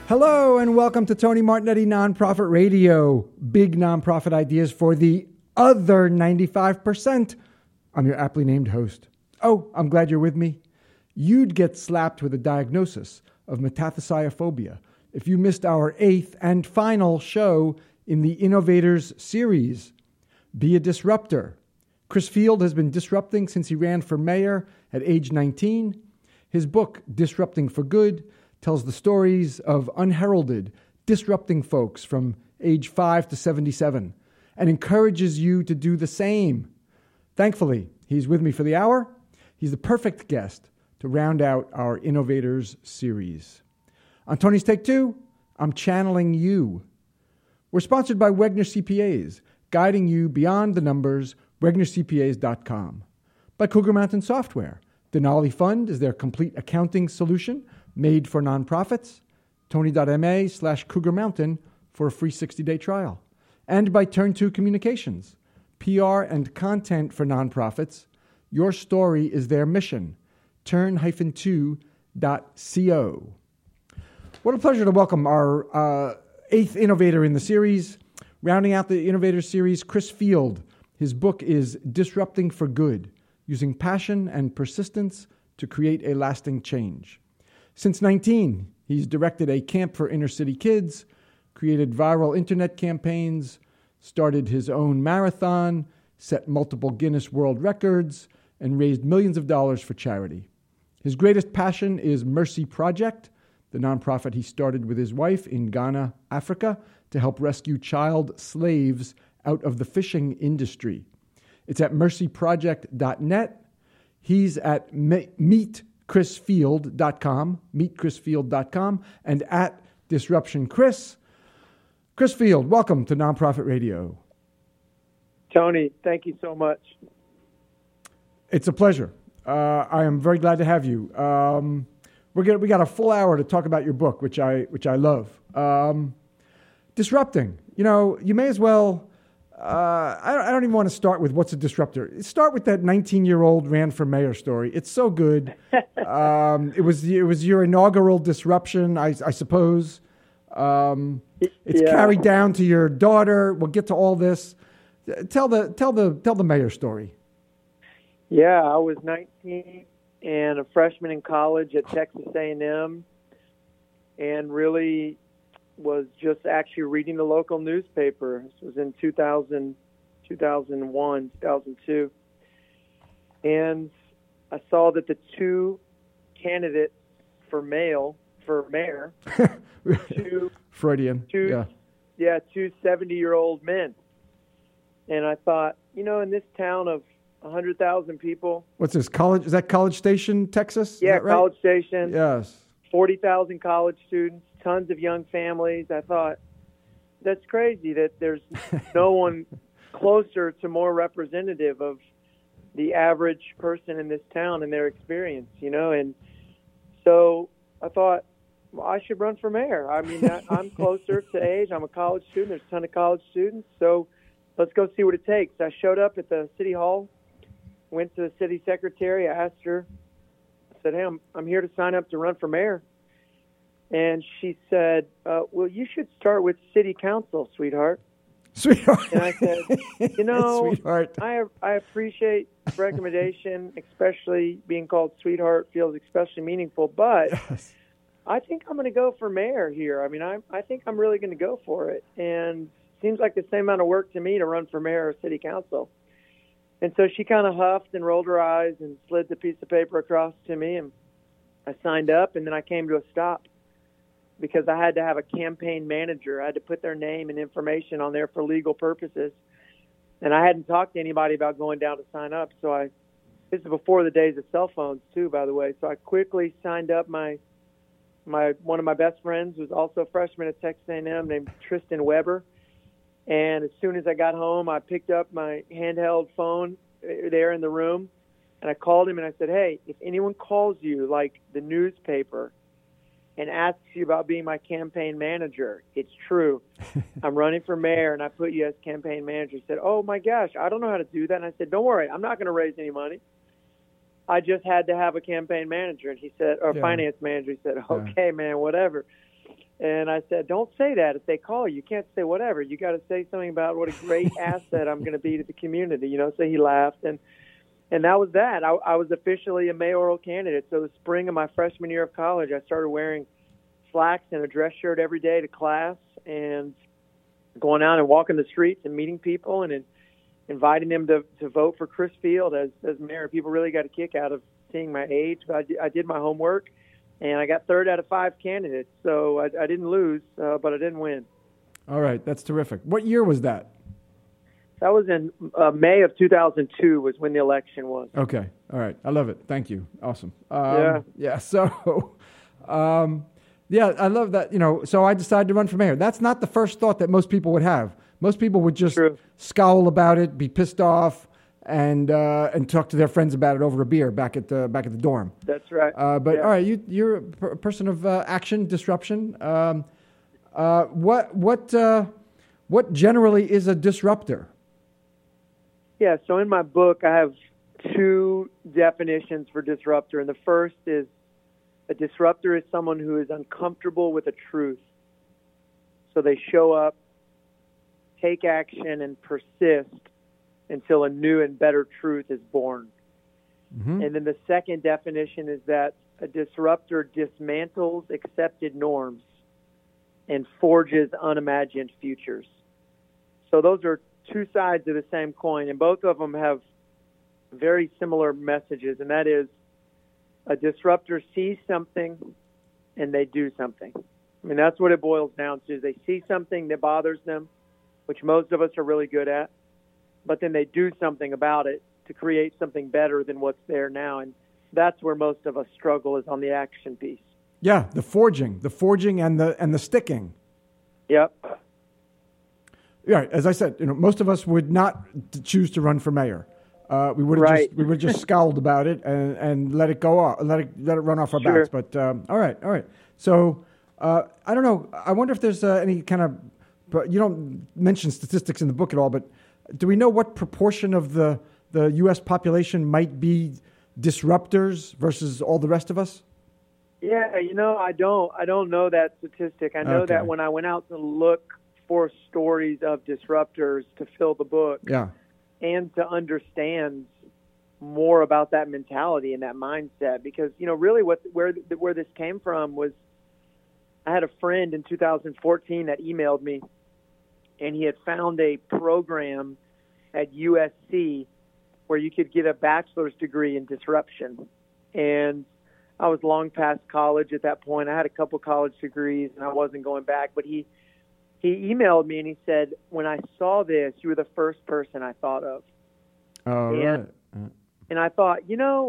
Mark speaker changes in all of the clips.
Speaker 1: Hello and welcome to Tony Martignetti Nonprofit Radio. Big nonprofit ideas for the other 95%. I'm your aptly named host. Oh, I'm glad you're with me. You'd get slapped with a diagnosis of metathesiophobia if you missed our 8th and final show in the Innovators series. Be a disruptor. Chris Field has been disrupting since he ran for mayor at age 19. His book, Disrupting for Good, tells the stories of unheralded, disrupting folks from age 5 to 77 and encourages you to do the same. Thankfully, he's with me for the hour. He's the perfect guest to round out our Innovators series. On Tony's Take 2, I'm channeling you. We're sponsored by Wegner CPAs, guiding you beyond the numbers, WegnerCPAs.com. By Cougar Mountain Software. Denali Fund is their complete accounting solution made for nonprofits. Tony.ma/Cougar Mountain for a free 60-day trial. And by Turn 2 Communications, PR and content for nonprofits. Your story is their mission. Turn-2.co. What a pleasure to welcome our 8th innovator in the series. Rounding out the Innovator series, Chris Field. His book is Disrupting for Good, using passion and persistence to create a lasting change. Since 19, he's directed a camp for inner city kids, created viral internet campaigns, started his own marathon, set multiple Guinness World Records, and raised millions of dollars for charity. His greatest passion is Mercy Project, the nonprofit he started with his wife in Ghana, Africa, to help rescue child slaves out of the fishing industry. It's at mercyproject.net. He's at meetchrisfield.com, and at Disruption Chris. Chris Field, welcome to Nonprofit Radio.
Speaker 2: Tony, thank you so much.
Speaker 1: It's a pleasure. I am very glad to have you. We got a full hour to talk about your book, which I love. Disrupting. You know, you may as well. I don't even want to start with what's a disruptor. Start with that 19-year-old ran for mayor story. It's so good. It was your inaugural disruption, I suppose. It's carried down to your daughter. We'll get to all this. Tell the mayor story.
Speaker 2: Yeah, I was 19 and a freshman in college at Texas A&M, and really was just actually reading the local newspaper. This was in 2000, 2001, 2002. And I saw that the two candidates for mayor,
Speaker 1: Freudian.
Speaker 2: two 70-year-old men. And I thought, you know, in this town of 100,000 people.
Speaker 1: What's this, college? Is that College Station, Texas?
Speaker 2: Yeah,
Speaker 1: right?
Speaker 2: College Station.
Speaker 1: Yes.
Speaker 2: 40,000 college students, tons of young families. I thought, that's crazy that there's no one closer to more representative of the average person in this town and their experience, you know. And so I thought, well, I should run for mayor. I mean, I'm closer to age. I'm a college student. There's a ton of college students. So let's go see what it takes. I showed up at the city hall, went to the city secretary. I asked her, I said, hey, I'm here to sign up to run for mayor. And she said, well, you should start with city council, sweetheart.
Speaker 1: Sweetheart.
Speaker 2: And I said, you know,
Speaker 1: sweetheart.
Speaker 2: I appreciate the recommendation, especially being called sweetheart feels especially meaningful. But
Speaker 1: Yes.
Speaker 2: I think I'm going to go for mayor here. I mean, I think I'm really going to go for it. And it seems like the same amount of work to me to run for mayor or city council. And so she kind of huffed and rolled her eyes and slid the piece of paper across to me, and I signed up, and then I came to a stop because I had to have a campaign manager. I had to put their name and information on there for legal purposes. And I hadn't talked to anybody about going down to sign up. So this is before the days of cell phones too, by the way. So I quickly signed up one of my best friends, who's also a freshman at Texas A&M, named Tristan Weber. And as soon as I got home, I picked up my handheld phone there in the room, and I called him and I said, hey, if anyone calls you, like the newspaper, and asks you about being my campaign manager, it's true. I'm running for mayor, and I put you as campaign manager. He said, oh, my gosh, I don't know how to do that. And I said, don't worry, I'm not going to raise any money. I just had to have a campaign manager. And he said, or finance manager. He said, okay, man, whatever. And I said, don't say that. If they call you, you can't say whatever. You got to say something about what a great asset I'm going to be to the community, So he laughed. And that was that. I was officially a mayoral candidate. So the spring of my freshman year of college, I started wearing slacks and a dress shirt every day to class and going out and walking the streets and meeting people and inviting them to vote for Chris Field as mayor. People really got a kick out of seeing my age. But I did my homework, and I got 3rd out of 5 candidates. So I didn't lose, but I didn't win.
Speaker 1: All right. That's terrific. What year was that?
Speaker 2: That was in May of 2002 was when the election was.
Speaker 1: Okay. All right. I love it. Thank you. Awesome.
Speaker 2: Yeah.
Speaker 1: So, yeah, I love that. So I decided to run for mayor. That's not the first thought that most people would have. Most people would just scowl about it, be pissed off, and talk to their friends about it over a beer back at the dorm.
Speaker 2: That's right.
Speaker 1: But yeah. All right, you're a person of action, disruption. What generally is a disruptor?
Speaker 2: Yeah, so in my book, I have 2 definitions for disruptor. And the first is a disruptor is someone who is uncomfortable with a truth. So they show up, take action, and persist until a new and better truth is born. Mm-hmm. And then the second definition is that a disruptor dismantles accepted norms and forges unimagined futures. So those are 2 sides of the same coin, and both of them have very similar messages, and that is a disruptor sees something and they do something. I mean, that's what it boils down to. They see something that bothers them, which most of us are really good at, but then they do something about it to create something better than what's there now, and that's where most of us struggle, is on the action piece.
Speaker 1: Yeah, the forging and the sticking.
Speaker 2: Yep.
Speaker 1: Yeah, as I said, most of us would not choose to run for mayor. We would have just scowled about it and let it go off, let it run off our backs. But all right. So I don't know. I wonder if there's any kind of. But you don't mention statistics in the book at all. But do we know what proportion of the U.S. population might be disruptors versus all the rest of us?
Speaker 2: Yeah, I don't know that statistic. I know that when I went out to look for stories of disruptors to fill the book, and to understand more about that mentality and that mindset, because really where this came from was, I had a friend in 2014 that emailed me, and he had found a program at USC where you could get a bachelor's degree in disruption. And I was long past college at that point. I had a couple college degrees and I wasn't going back, but he emailed me and he said, when I saw this, you were the first person I thought of.
Speaker 1: Oh, right.
Speaker 2: And I thought,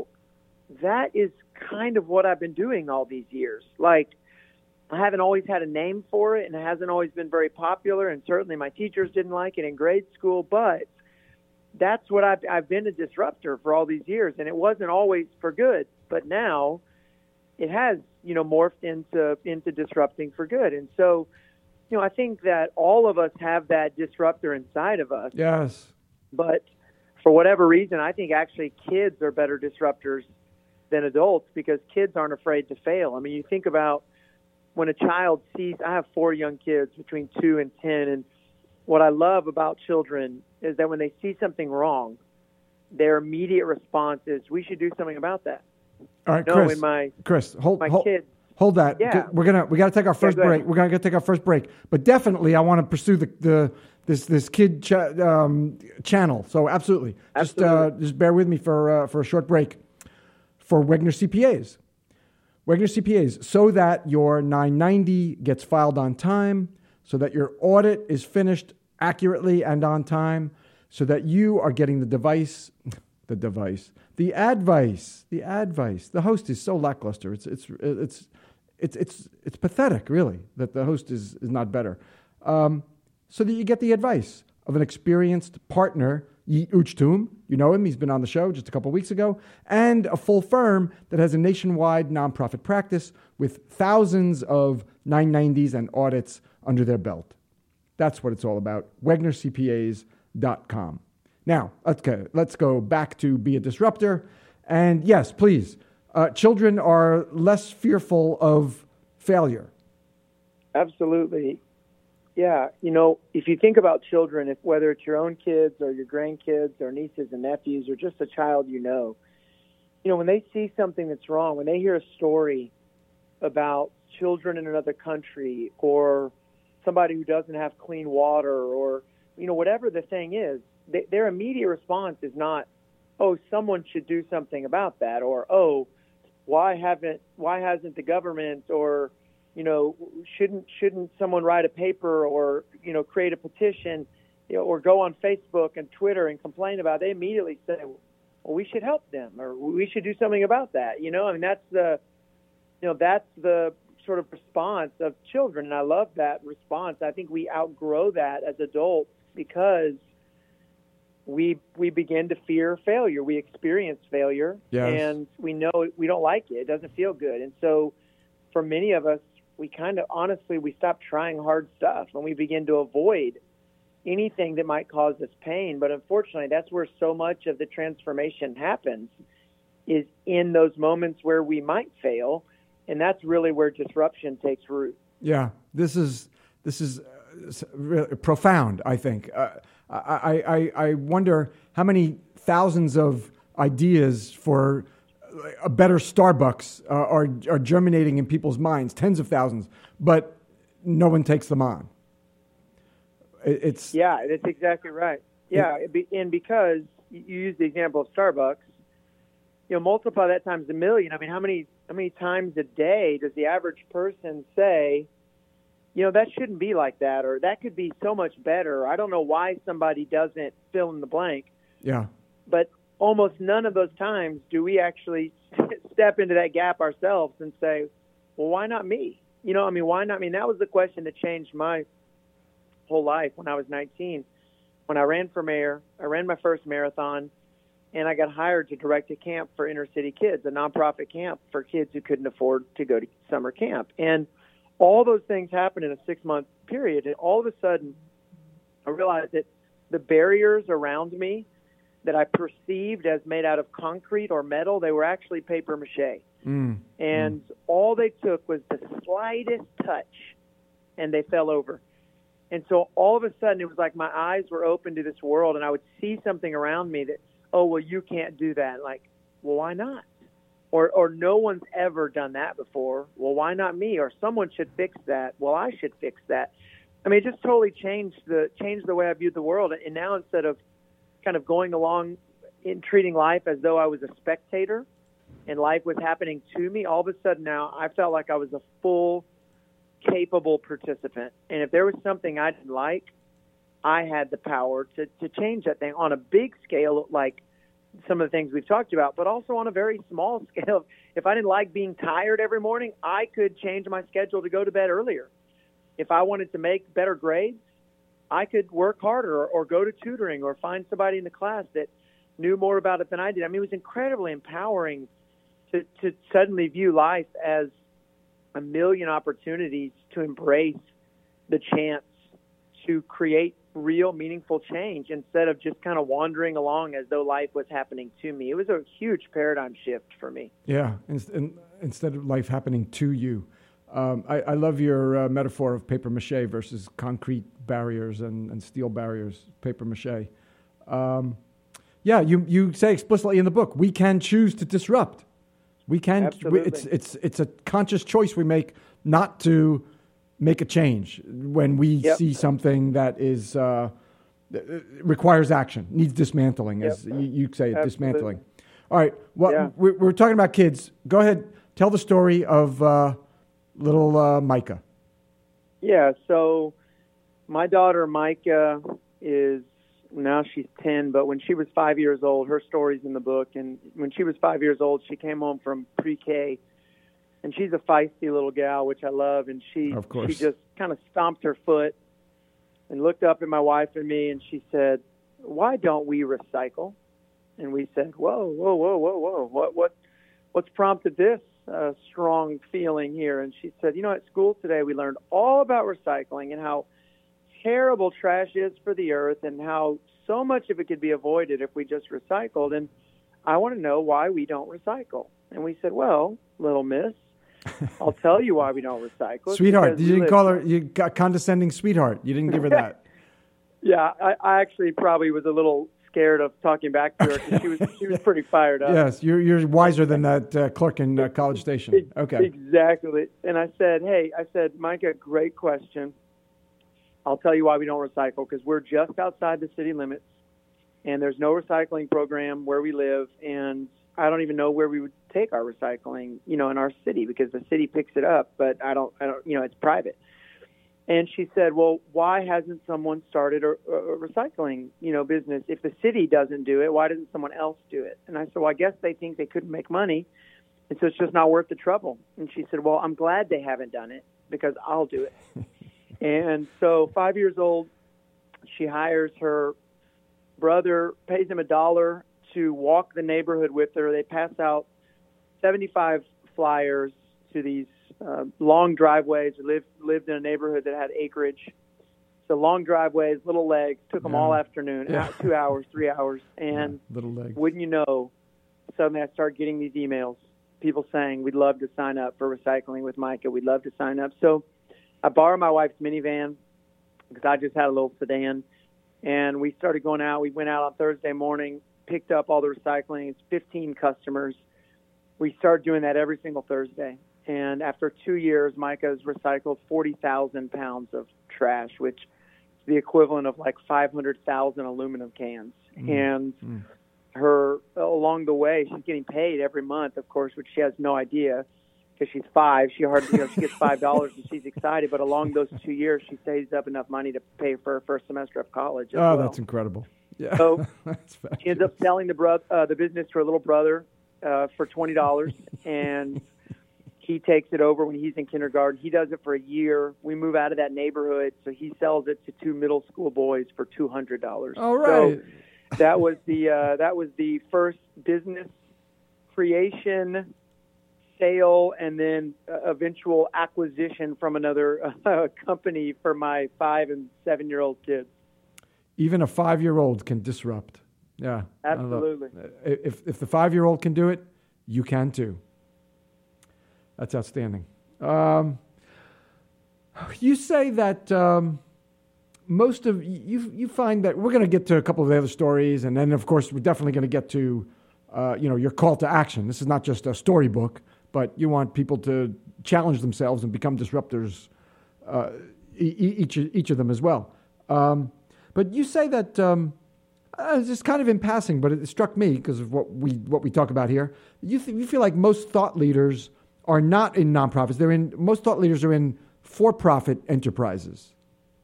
Speaker 2: that is kind of what I've been doing all these years. Like, I haven't always had a name for it, and it hasn't always been very popular, and certainly my teachers didn't like it in grade school, but that's what I've been a disruptor for all these years, and it wasn't always for good, but now it has, morphed into disrupting for good. And so, I think that all of us have that disruptor inside of us.
Speaker 1: Yes.
Speaker 2: But for whatever reason, I think actually kids are better disruptors than adults, because kids aren't afraid to fail. I mean, you think about when a child sees, I have 4 young kids between 2 and 10, and what I love about children is that when they see something wrong, their immediate response is, we should do something about that.
Speaker 1: All right, Chris, hold
Speaker 2: kids.
Speaker 1: Hold that.
Speaker 2: Yeah.
Speaker 1: We got to take our first break. We're going to take our first break. But definitely, I want to pursue this kid channel. So absolutely. Just bear with me for a short break. For Wegner CPAs. Wegner CPAs, so that your 990 gets filed on time, so that your audit is finished accurately and on time, so that you are getting the advice. The host is so lackluster. It's pathetic, really, that the host is not better. So that you get the advice of an experienced partner, Yi Uchtum. You know him. He's been on the show just a couple of weeks ago. And a full firm that has a nationwide nonprofit practice with thousands of 990s and audits under their belt. That's what it's all about. WegnerCPAs.com. Now, let's go back to be a disruptor. And yes, please, children are less fearful of failure.
Speaker 2: Absolutely. Yeah. If you think about children, whether it's your own kids or your grandkids or nieces and nephews or just a child, when they see something that's wrong, when they hear a story about children in another country or somebody who doesn't have clean water or, whatever the thing is, their immediate response is not, oh, someone should do something about that, or, oh, why hasn't the government, or, shouldn't someone write a paper or, create a petition, or go on Facebook and Twitter and complain about it. They immediately say, well, we should help them, or we should do something about that. That's the sort of response of children. And I love that response. I think we outgrow that as adults because we begin to fear failure. We experience failure,
Speaker 1: yes.
Speaker 2: And we know we don't like it. It doesn't feel good. And so for many of us, we stop trying hard stuff and we begin to avoid anything that might cause us pain. But unfortunately, that's where so much of the transformation happens, is in those moments where we might fail. And that's really where disruption takes root.
Speaker 1: Yeah, this is really profound, I think. I wonder how many thousands of ideas for a better Starbucks are germinating in people's minds, tens of thousands, but no one takes them on.
Speaker 2: Yeah, that's exactly right. Yeah, and because you use the example of Starbucks, multiply that times a million. I mean, how many times a day does the average person say, that shouldn't be like that, or that could be so much better. I don't know why somebody doesn't fill in the blank.
Speaker 1: Yeah.
Speaker 2: But almost none of those times do we actually step into that gap ourselves and say, well, why not me? Why not me? And that was the question that changed my whole life when I was 19. When I ran for mayor, I ran my first marathon, and I got hired to direct a camp for inner city kids, a nonprofit camp for kids who couldn't afford to go to summer camp. And all those things happened in a 6-month period. And all of a sudden, I realized that the barriers around me that I perceived as made out of concrete or metal, they were actually paper mache. And all they took was the slightest touch, and they fell over. And so all of a sudden, it was like my eyes were open to this world, and I would see something around me that, oh, well, you can't do that. Like, well, why not? Or no one's ever done that before. Well, why not me? Or someone should fix that. Well, I should fix that. I mean, it just totally changed the way I viewed the world. And now instead of kind of going along in treating life as though I was a spectator and life was happening to me, all of a sudden now I felt like I was a full, capable participant. And if there was something I didn't like, I had the power to change that thing on a big scale, like some of the things we've talked about, but also on a very small scale. If I didn't like being tired every morning, I could change my schedule to go to bed earlier. If I wanted to make better grades, I could work harder or go to tutoring or find somebody in the class that knew more about it than I did. I mean, it was incredibly empowering to suddenly view life as a million opportunities to embrace the chance to create real meaningful change instead of just kind of wandering along as though life was happening to me. It was a huge paradigm shift for me.
Speaker 1: Yeah, instead of life happening to you. I love your metaphor of paper mache versus concrete barriers and steel barriers, paper mache. Yeah, you say explicitly in the book, we can choose to disrupt. We can. It's a conscious choice we make not to make a change when we see something that is requires action, needs dismantling, as you say, dismantling. All right. Well, we're talking about kids. Go ahead, tell the story of little Micah. Yeah.
Speaker 2: So my daughter Micah now she's 10, but when she was 5 years old, her story's in the book. And when she was 5 years old, she came home from pre-K. And she's a feisty little gal, which I love. And she just kind of stomped her foot and looked up at my wife and me, and she said, "Why don't we recycle?" And we said, "Whoa. What's prompted this strong feeling here?" And she said, "At school today we learned all about recycling and how terrible trash is for the earth and how so much of it could be avoided if we just recycled. And I want to know why we don't recycle." And we said, "Well, little miss, I'll tell you why we don't recycle.
Speaker 1: Sweetheart. You didn't call her, you got condescending sweetheart. You didn't give her that.
Speaker 2: Yeah, I actually probably was a little scared of talking back to her because she was pretty fired up.
Speaker 1: Yes, you're wiser than that clerk in College Station. Okay.
Speaker 2: Exactly. And I said, Micah, great question. I'll tell you why we don't recycle, because we're just outside the city limits, and there's no recycling program where we live, and I don't even know where we would take our recycling, in our city, because the city picks it up, but I don't, it's private. And she said, well, why hasn't someone started a recycling, business? If the city doesn't do it, why doesn't someone else do it? And I said, well, I guess they think they couldn't make money, and so it's just not worth the trouble. And she said, well, I'm glad they haven't done it, because I'll do it. And so 5 years old, she hires her brother, pays him $1 to walk the neighborhood with her. They pass out 75 flyers to these long driveways. We lived in a neighborhood that had acreage. So long driveways, little legs, took them all afternoon, 2 hours, 3 hours. And
Speaker 1: little legs.
Speaker 2: Wouldn't you know, suddenly I start getting these emails, people saying, we'd love to sign up for recycling with Micah. We'd love to sign up. So I borrowed my wife's minivan because I just had a little sedan. And we started going out. We went out on Thursday morning, picked up all the recycling. It's 15 customers. We started doing that every single Thursday. And after 2 years, Micah's recycled 40,000 pounds of trash, which is the equivalent of like 500,000 aluminum cans. And her, along the way, she's getting paid every month, of course, which she has no idea because she's 5. She hardly, she gets $5 and she's excited. But along those 2 years, she saves up enough money to pay for her first semester of college.
Speaker 1: Oh, that's incredible. Yeah.
Speaker 2: So she ends up selling the business to her little brother for $20, and he takes it over when he's in kindergarten. He does it for a year. We move out of that neighborhood, so he sells it to 2 middle school boys for $200.
Speaker 1: All right.
Speaker 2: So that was the first business creation, sale, and then eventual acquisition from another company for my 5 and 7-year-old kids.
Speaker 1: Even a 5-year-old can disrupt. Yeah,
Speaker 2: absolutely.
Speaker 1: If the 5-year-old can do it, you can too. That's outstanding. You say that most of you find that we're going to get to a couple of the other stories, and then of course we're definitely going to get to your call to action. This is not just a storybook, but you want people to challenge themselves and become disruptors. Each of them as well. But you say that it's just kind of in passing, but it struck me because of what we talk about here. You feel like most thought leaders are not in nonprofits. Most thought leaders are in for-profit enterprises.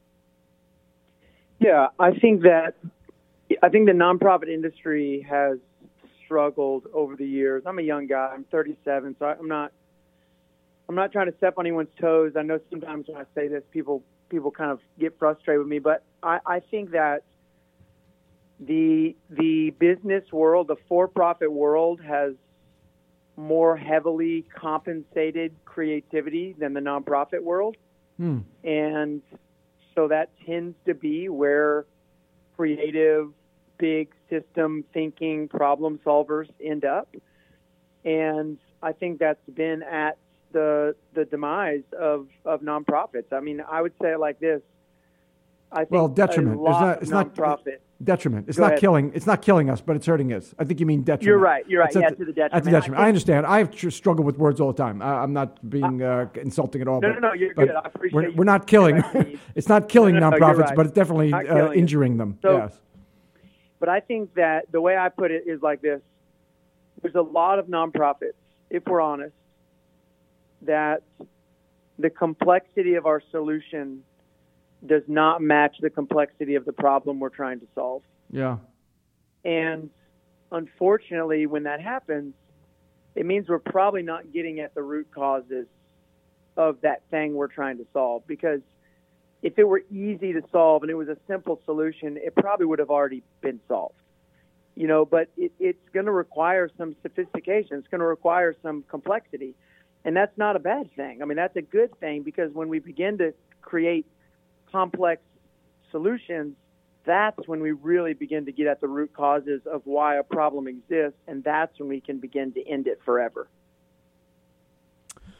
Speaker 2: Yeah, I think the nonprofit industry has struggled over the years. I'm a young guy. I'm 37, so I'm not trying to step on anyone's toes. I know sometimes when I say this, people kind of get frustrated with me, but I think that the business world, the for-profit world, has more heavily compensated creativity than the nonprofit world. And so that tends to be where creative, big system thinking problem solvers end up. And I think that's been at the demise of nonprofits. I mean, I would say it like this. I think
Speaker 1: detriment. It's not detriment. It's not killing. It's not killing us, but it's hurting us. I think you mean detriment.
Speaker 2: You're right. Yeah, to the detriment.
Speaker 1: At the detriment. I understand. I struggle with words all the time. I'm not being insulting at all.
Speaker 2: No, you're good. I appreciate
Speaker 1: we're not killing. It's not killing nonprofits, right. But it's definitely injuring them.
Speaker 2: So,
Speaker 1: yes.
Speaker 2: But I think that the way I put it is like this. There's a lot of nonprofits, if we're honest, that the complexity of our solution does not match the complexity of the problem we're trying to solve.
Speaker 1: Yeah.
Speaker 2: And unfortunately, when that happens, it means we're probably not getting at the root causes of that thing we're trying to solve. Because if it were easy to solve and it was a simple solution, it probably would have already been solved. But it's going to require some sophistication. It's going to require some complexity. And that's not a bad thing. I mean, that's a good thing, because when we begin to create complex solutions, that's when we really begin to get at the root causes of why a problem exists, and that's when we can begin to end it forever.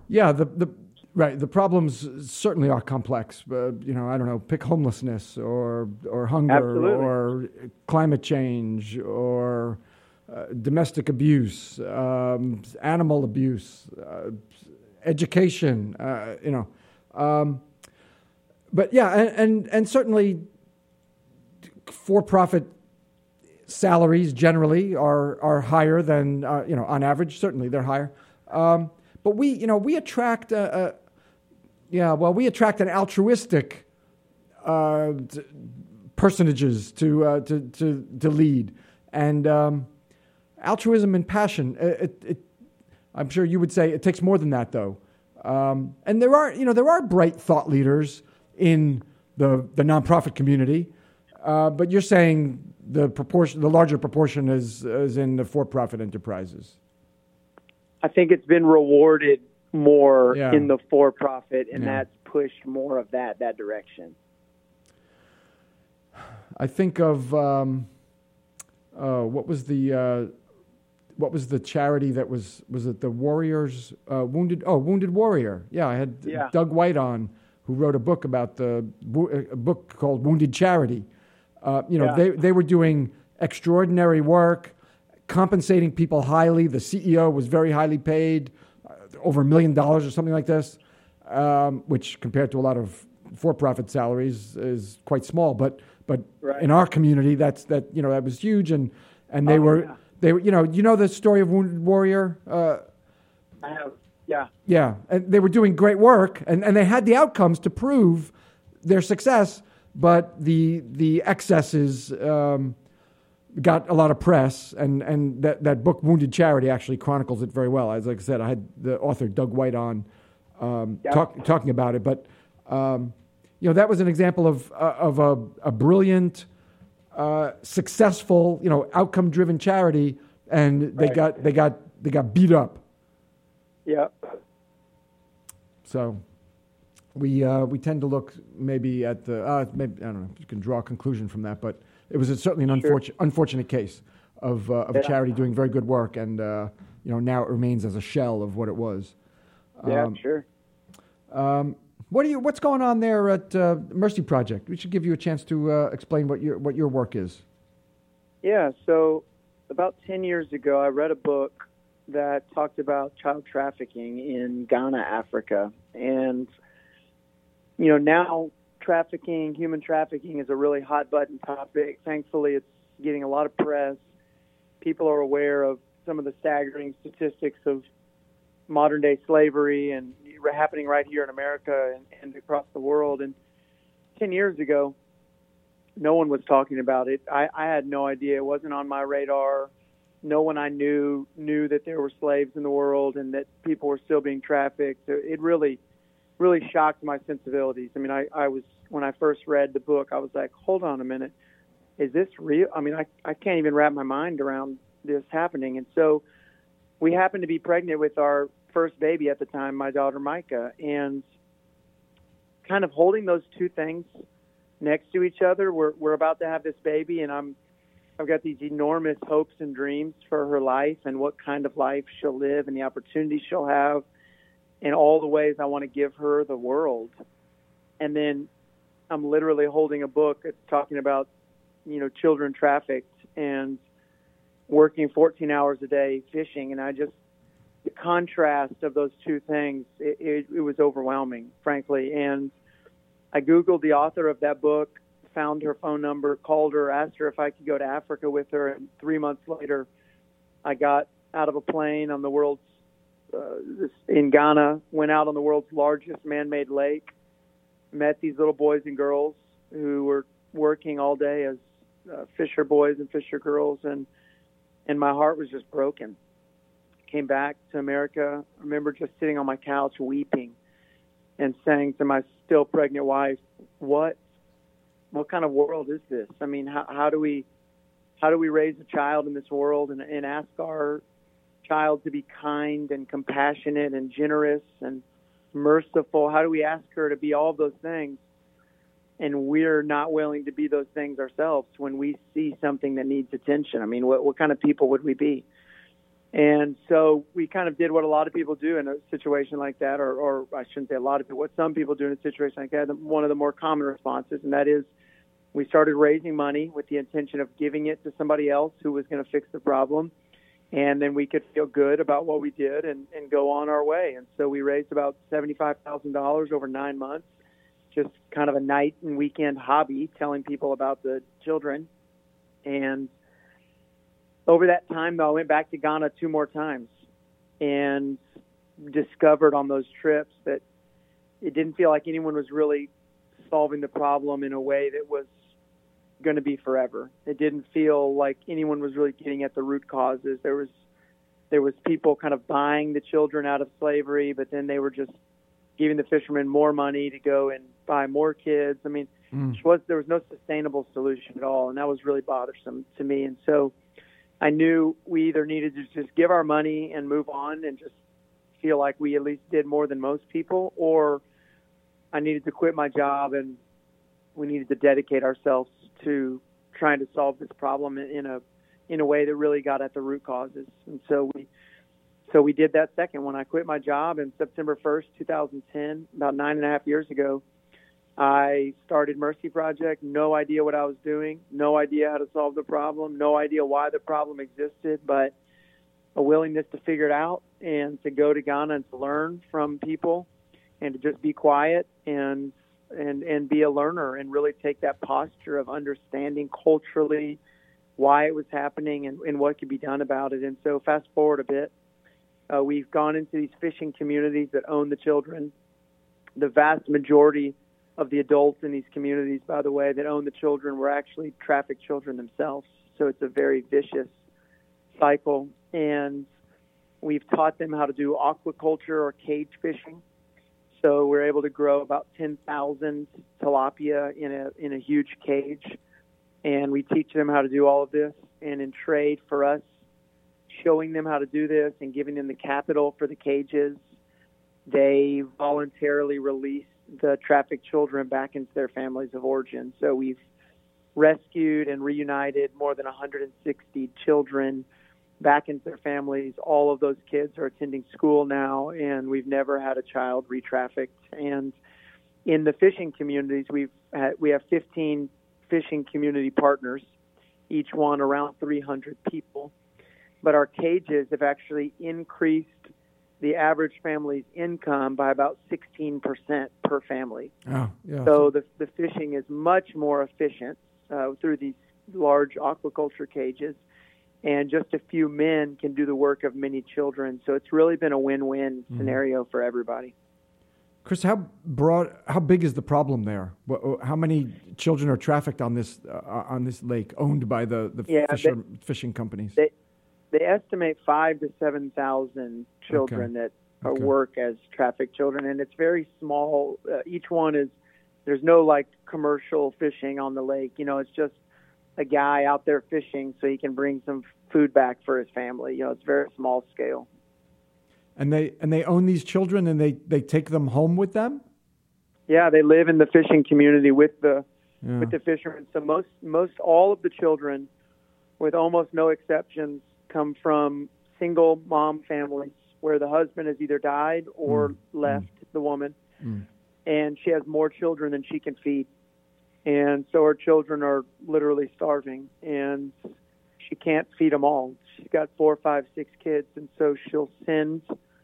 Speaker 1: Yeah, the right. The problems certainly are complex. I don't know. Pick homelessness or hunger
Speaker 2: Absolutely.
Speaker 1: or climate change or domestic abuse, animal abuse, education. But yeah, and certainly for-profit salaries generally are higher than on average. Certainly, they're higher. But we attract we attract an altruistic personages to lead, and altruism and passion. I'm sure you would say it takes more than that, though. And there are bright thought leaders in the nonprofit community, but you're saying the larger proportion is in the for-profit enterprises.
Speaker 2: I think it's been rewarded more
Speaker 1: Yeah.
Speaker 2: in the for-profit, and
Speaker 1: Yeah.
Speaker 2: that's pushed more of that direction.
Speaker 1: I think of what was the charity that was it the Warriors Wounded Warrior? Yeah, I had
Speaker 2: Yeah.
Speaker 1: Doug White on, who wrote a book about a book called Wounded Charity. They were doing extraordinary work, compensating people highly. The CEO was very highly paid, over $1 million or something like this, which compared to a lot of for-profit salaries is quite small. But
Speaker 2: Right.
Speaker 1: in our community, that was huge, and they were the story of Wounded Warrior.
Speaker 2: I have, yeah.
Speaker 1: Yeah, and they were doing great work, and they had the outcomes to prove their success, but the excesses got a lot of press, and that book, Wounded Charity, actually chronicles it very well. As like I said, I had the author Doug White on talking about it, but that was an example of a brilliant, successful, outcome-driven charity, and they got beat up.
Speaker 2: Yeah.
Speaker 1: So we tend to look maybe at the maybe I don't know if you can draw a conclusion from that, but it was certainly an unfortunate case of a charity doing very good work, and now it remains as a shell of what it was.
Speaker 2: Yeah, sure.
Speaker 1: What's going on there at Mercy Project? We should give you a chance to explain what your work is.
Speaker 2: Yeah, so about 10 years ago, I read a book that talked about child trafficking in Ghana, Africa. And, now human trafficking is a really hot button topic. Thankfully, it's getting a lot of press. People are aware of some of the staggering statistics of modern day slavery and happening right here in America and across the world. And 10 years ago, no one was talking about it. I had no idea. It wasn't on my radar. No one I knew that there were slaves in the world and that people were still being trafficked. It really, really shocked my sensibilities. I mean, I was, when I first read the book, I was like, hold on a minute. Is this real? I mean, I can't even wrap my mind around this happening. And so we happened to be pregnant with our first baby at the time, my daughter Micah, and kind of holding those two things next to each other. We're about to have this baby, and I've got these enormous hopes and dreams for her life and what kind of life she'll live and the opportunities she'll have and all the ways I want to give her the world. And then I'm literally holding a book that's talking about, children trafficked and working 14 hours a day fishing. And the contrast of those two things, it was overwhelming, frankly. And I Googled the author of that book, found her phone number, called her, asked her if I could go to Africa with her. And 3 months later, I got out of a plane on the world's, in Ghana, went out on the world's largest man-made lake, met these little boys and girls who were working all day as fisher boys and fisher girls. And my heart was just broken. Came back to America. I remember just sitting on my couch weeping and saying to my still pregnant wife, what kind of world is this? I mean, how do we raise a child in this world and ask our child to be kind and compassionate and generous and merciful? How do we ask her to be all of those things? And we're not willing to be those things ourselves when we see something that needs attention. I mean, what kind of people would we be? And so we kind of did what a lot of people do in a situation like that, or I shouldn't say a lot of people, what some people do in a situation like that, one of the more common responses, and that is we started raising money with the intention of giving it to somebody else who was going to fix the problem. And then we could feel good about what we did and go on our way. And so we raised about $75,000 over 9 months, just kind of a night and weekend hobby, telling people about the children. And over that time, though, I went back to Ghana 2 more times and discovered on those trips that it didn't feel like anyone was really solving the problem in a way that was going to be forever. It didn't feel like anyone was really getting at the root causes. There was people kind of buying the children out of slavery, but then they were just giving the fishermen more money to go and buy more kids. I mean, there was no sustainable solution at all, and that was really bothersome to me. And so I knew we either needed to just give our money and move on and just feel like we at least did more than most people, or I needed to quit my job and we needed to dedicate ourselves to trying to solve this problem in a way that really got at the root causes. And so we did that second. When I quit my job in September 1st, 2010, about 9.5 years ago, I started Mercy Project. No idea what I was doing, no idea how to solve the problem, no idea why the problem existed, but a willingness to figure it out and to go to Ghana and to learn from people and to just be quiet and be a learner and really take that posture of understanding culturally why it was happening and what could be done about it. And so fast forward a bit, we've gone into these fishing communities that own the children. The vast majority of the adults in these communities, by the way, that own the children were actually trafficked children themselves. So it's a very vicious cycle. And we've taught them how to do aquaculture or cage fishing. So we're able to grow about 10,000 tilapia in a huge cage, and we teach them how to do all of this. And in trade for us, showing them how to do this and giving them the capital for the cages, they voluntarily release the trafficked children back into their families of origin. So we've rescued and reunited more than 160 children back into their families. All of those kids are attending school now, and we've never had a child re-trafficked. And in the fishing communities, we have 15 fishing community partners, each one around 300 people. But our cages have actually increased the average family's income by about 16% per family.
Speaker 1: Oh, yeah.
Speaker 2: So the fishing is much more efficient through these large aquaculture cages. And just a few men can do the work of many children. So it's really been a win-win scenario for everybody.
Speaker 1: Chris, how big is the problem there? How many children are trafficked on this lake owned by the fishing companies?
Speaker 2: They estimate 5,000 to 7,000 children that work as trafficked children, and it's very small. Each one there's no like commercial fishing on the lake. It's just a guy out there fishing so he can bring some food back for his family. It's very small scale.
Speaker 1: And they own these children and they take them home with them?
Speaker 2: Yeah, they live in the fishing community with the fishermen. So most all of the children, with almost no exceptions, come from single mom families where the husband has either died or left the woman. And she has more children than she can feed. And so her children are literally starving, and she can't feed them all. She's got 4, 5, 6 kids, and so she'll send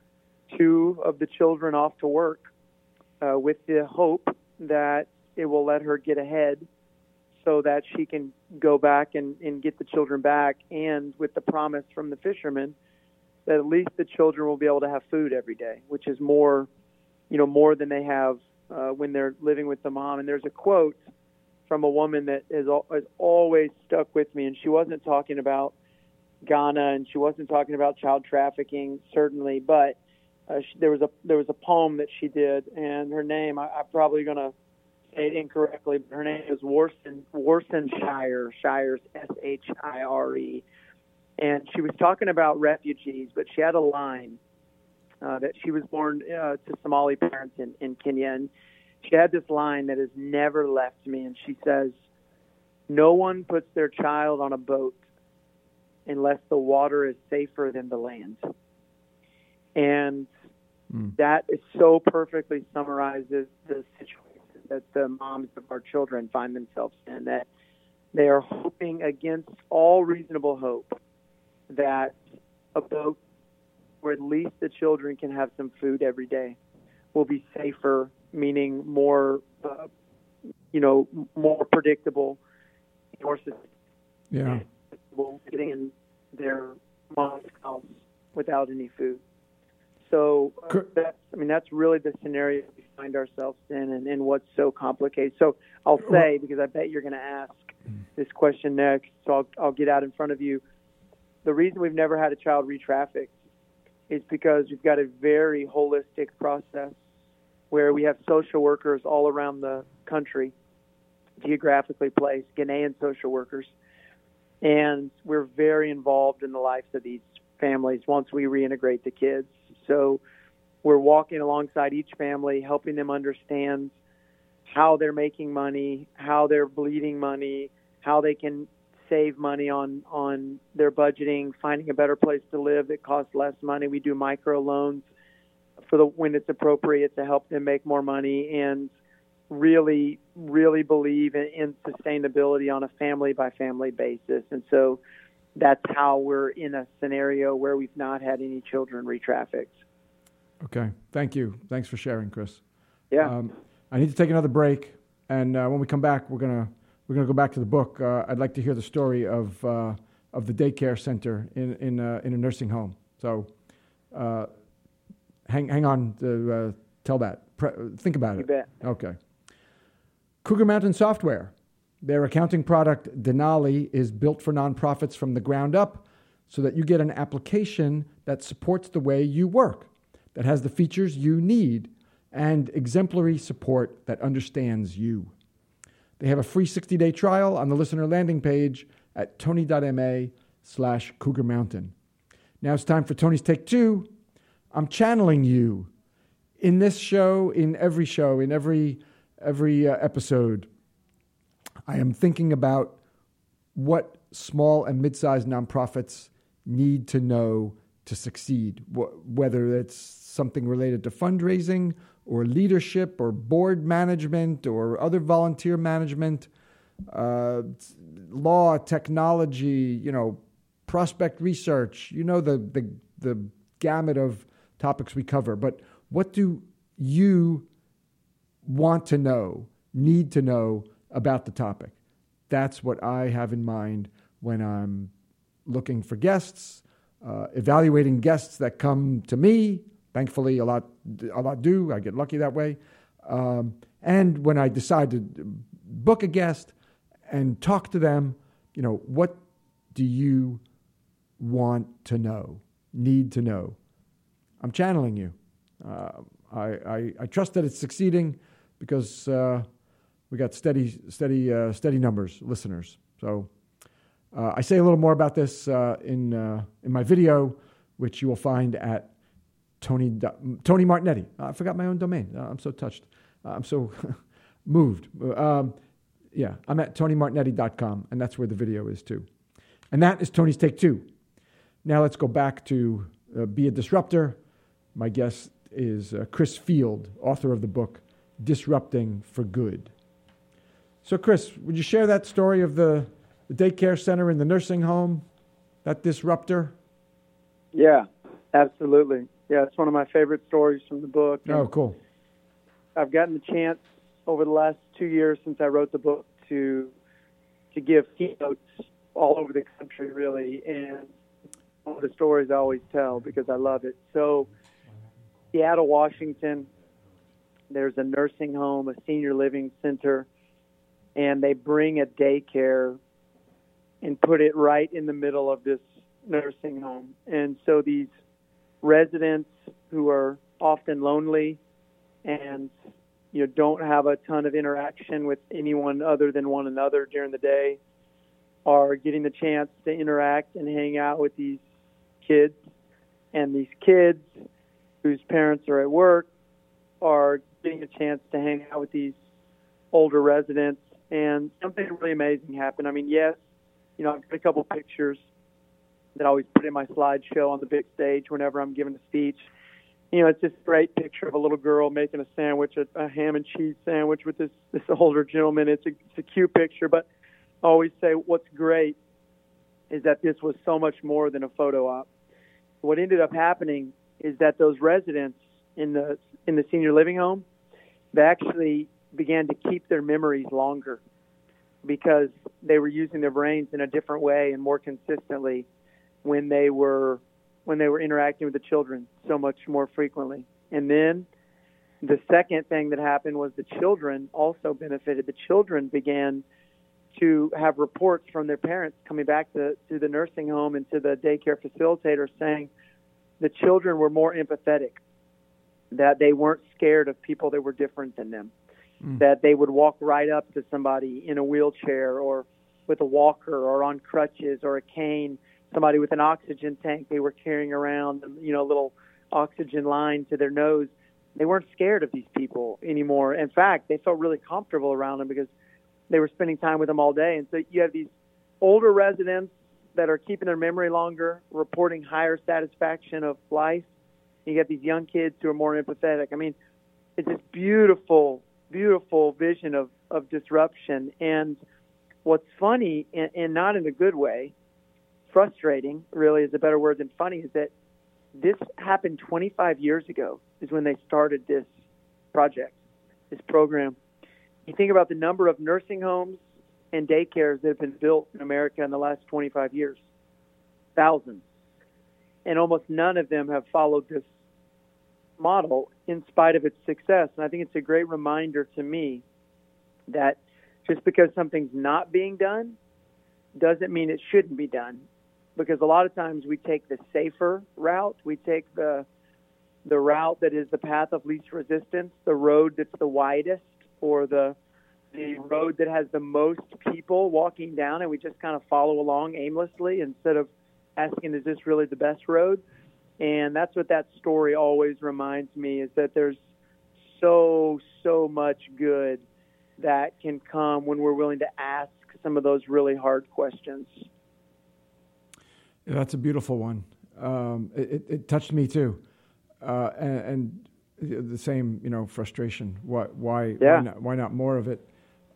Speaker 2: 2 of the children off to work with the hope that it will let her get ahead so that she can go back and get the children back, and with the promise from the fishermen that at least the children will be able to have food every day, which is more than they have when they're living with the mom. And there's a quote from a woman that has always stuck with me, and she wasn't talking about Ghana, and she wasn't talking about child trafficking, certainly, but there was a poem that she did, and her name, I'm probably going to say it incorrectly, but her name is Worcestershire, Shire's S-H-I-R-E, and she was talking about refugees, but she had a line that she was born to Somali parents in Kenya, and she had this line that has never left me, and she says, "No one puts their child on a boat unless the water is safer than the land. And that is so perfectly summarizes the situation that the moms of our children find themselves in, that they are hoping against all reasonable hope that a boat where at least the children can have some food every day will be safer, meaning more, more predictable, more sustainable, getting in their mom's house without any food. So that's really the scenario we find ourselves in, and what's so complicated. So I'll say, because I bet you're going to ask this question next, so I'll get out in front of you. The reason we've never had a child re-trafficked is because we've got a very holistic process where we have social workers all around the country, geographically placed, Ghanaian social workers. And we're very involved in the lives of these families once we reintegrate the kids. So we're walking alongside each family, helping them understand how they're making money, how they're bleeding money, how they can save money on their budgeting, finding a better place to live that costs less money. We do micro loans when it's appropriate to help them make more money, and really, really believe in sustainability on a family-by-family basis. And so that's how we're in a scenario where we've not had any children re-trafficked.
Speaker 1: Okay. Thank you. Thanks for sharing, Chris.
Speaker 2: Yeah.
Speaker 1: I need to take another break, and when we come back, we're gonna go back to the book. I'd like to hear the story of the daycare center in a nursing home. So hang on to tell that. Think about it.
Speaker 2: You bet.
Speaker 1: Okay. Cougar Mountain Software. Their accounting product, Denali, is built for nonprofits from the ground up so that you get an application that supports the way you work, that has the features you need, and exemplary support that understands you. They have a free 60-day trial on the listener landing page at tony.ma/Cougar Mountain. Now it's time for Tony's Take 2. I'm channeling you in this show, in every episode. I am thinking about what small and mid-sized nonprofits need to know to succeed, whether it's something related to fundraising or leadership or board management or other volunteer management, law, technology, prospect research, the gamut of topics we cover. But what do you want to know, need to know about the topic? That's what I have in mind when I'm looking for guests, evaluating guests that come to me. Thankfully, a lot do. I get lucky that way. And when I decide to book a guest and talk to them, what do you want to know, need to know? I'm channeling you. I trust that it's succeeding because we got steady numbers, listeners. So I say a little more about this in my video, which you will find at Tony Martignetti. I forgot my own domain. I'm so touched. I'm so moved. I'm at TonyMartignetti.com, and that's where the video is too. And that is Tony's Take 2. Now let's go back to Be a Disruptor. My guest is Chris Field, author of the book Disrupting for Good. So Chris, would you share that story of the daycare center in the nursing home, that disruptor?
Speaker 2: Yeah, absolutely. Yeah, it's one of my favorite stories from the book.
Speaker 1: Oh, cool.
Speaker 2: I've gotten the chance over the last 2 years since I wrote the book to give keynotes all over the country, really, and one of the stories I always tell because I love it. So, Seattle, Washington, there's a nursing home, a senior living center, and they bring a daycare and put it right in the middle of this nursing home. And so these residents who are often lonely and don't have a ton of interaction with anyone other than one another during the day are getting the chance to interact and hang out with these kids. And these kids whose parents are at work are getting a chance to hang out with these older residents. And something really amazing happened. I mean, yes, I've got a couple pictures that I always put in my slideshow on the big stage whenever I'm giving a speech. It's this great picture of a little girl making a sandwich, a ham and cheese sandwich with this older gentleman. It's a cute picture, but I always say what's great is that this was so much more than a photo op. What ended up happening is that those residents in the senior living home, they actually began to keep their memories longer because they were using their brains in a different way and more consistently when they were interacting with the children so much more frequently. And then the second thing that happened was the children also benefited. The children began to have reports from their parents coming back to the nursing home and to the daycare facilitator saying the children were more empathetic, that they weren't scared of people that were different than them, that they would walk right up to somebody in a wheelchair or with a walker or on crutches or a cane, somebody with an oxygen tank they were carrying around, a little oxygen line to their nose. They weren't scared of these people anymore. In fact, they felt really comfortable around them because they were spending time with them all day. And so you have these older residents that are keeping their memory longer, reporting higher satisfaction of life. You get these young kids who are more empathetic. I mean, it's this beautiful, beautiful vision of disruption. And what's funny, and not in a good way, frustrating really is a better word than funny, is that this happened 25 years ago is when they started this project, this program. You think about the number of nursing homes and daycares that have been built in America in the last 25 years. Thousands. And almost none of them have followed this model in spite of its success. And I think it's a great reminder to me that just because something's not being done doesn't mean it shouldn't be done. Because a lot of times we take the safer route. We take the route that is the path of least resistance, the road that's the widest, or the road that has the most people walking down, and we just kind of follow along aimlessly instead of asking, is this really the best road? And that's what that story always reminds me, is that there's so much good that can come when we're willing to ask some of those really hard questions.
Speaker 1: Yeah, that's a beautiful one. It touched me too, and the same, frustration. Why not more of it?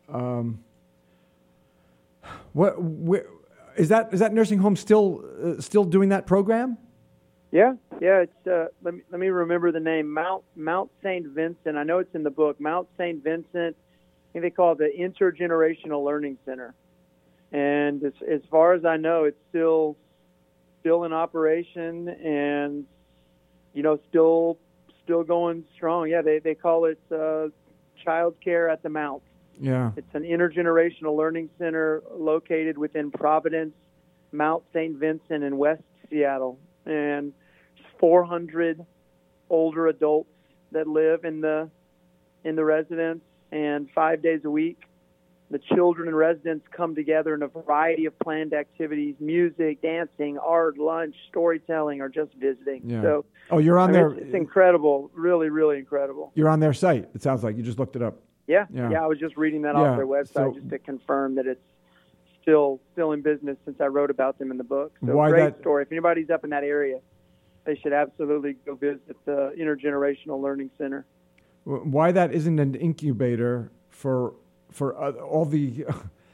Speaker 1: Is that nursing home still doing that program?
Speaker 2: Yeah. It's let me remember the name. Mount St. Vincent. I know it's in the book. Mount St. Vincent. I think they call it the Intergenerational Learning Center. And as far as I know, it's still in operation and still going strong. Yeah, they call it child care at the Mount.
Speaker 1: Yeah,
Speaker 2: it's an intergenerational learning center located within Providence, Mount St. Vincent in West Seattle, and 400 older adults that live in the residence, and 5 days a week the children and residents come together in a variety of planned activities: music, dancing, art, lunch, storytelling, or just visiting.
Speaker 1: Yeah. So, you're on there.
Speaker 2: It's incredible, really, really incredible.
Speaker 1: You're on their site. It sounds like you just looked it up.
Speaker 2: Yeah. I was just reading that off their website just to confirm that it's still in business since I wrote about them in the book. So great story. If anybody's up in that area, they should absolutely go visit the Intergenerational Learning Center.
Speaker 1: Why that isn't an incubator for all the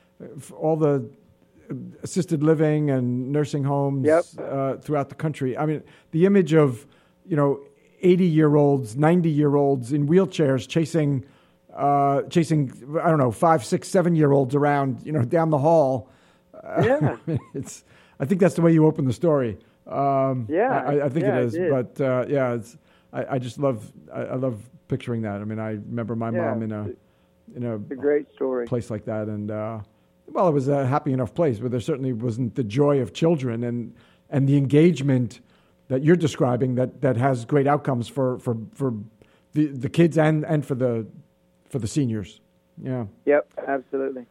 Speaker 1: assisted living and nursing homes throughout the country. I mean, the image of 80-year-olds, 90-year-olds in wheelchairs chasing I don't know, 5, 6, 7-year-olds around down the hall.
Speaker 2: Yeah,
Speaker 1: I think that's the way you open the story. I think it is.
Speaker 2: It
Speaker 1: but I just love picturing that. I mean, I remember my mom in a
Speaker 2: great story
Speaker 1: place like that, and it was a happy enough place, but there certainly wasn't the joy of children and the engagement that you're describing that has great outcomes for the kids and for the seniors. Yeah.
Speaker 2: Yep. Absolutely.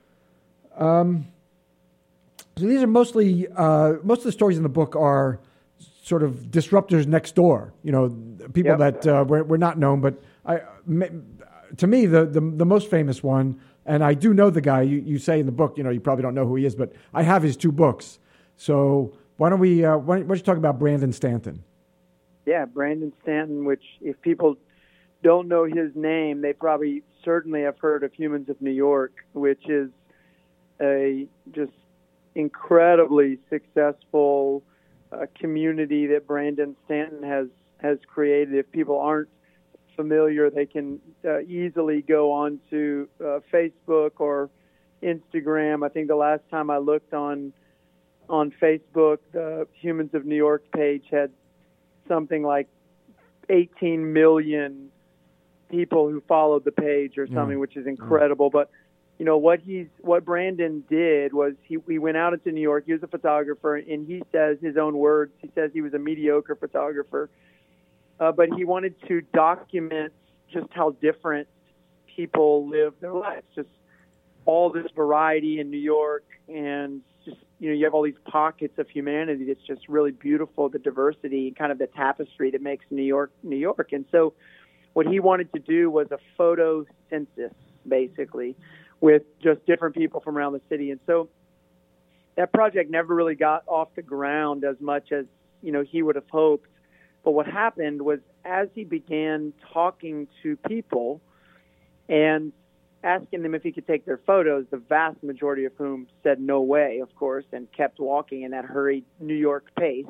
Speaker 1: So these are mostly most of the stories in the book are sort of disruptors next door. People that were not known, but to me, the most famous one, and I do know the guy. You say in the book, you probably don't know who he is, but I have his 2 books. So Why don't you talk about Brandon Stanton?
Speaker 2: Yeah, Brandon Stanton, which if people don't know his name, they probably certainly have heard of Humans of New York, which is a just incredibly successful community that Brandon Stanton has created. If people aren't familiar, they can easily go on to Facebook or Instagram. I think the last time I looked on Facebook, the Humans of New York page had something like 18 million people who followed the page or something, which is incredible. But you know what Brandon did was he went out into New York. He was a photographer, and he says his own words. He says he was a mediocre photographer, but he wanted to document just how different people live their lives. Just all this variety in New York, and just you have all these pockets of humanity that's just really beautiful. The diversity and kind of the tapestry that makes New York, New York. And so what he wanted to do was a photo census, basically, with just different people from around the city. And so that project never really got off the ground as much as, he would have hoped. But what happened was as he began talking to people and asking them if he could take their photos, the vast majority of whom said no way, of course, and kept walking in that hurried New York pace.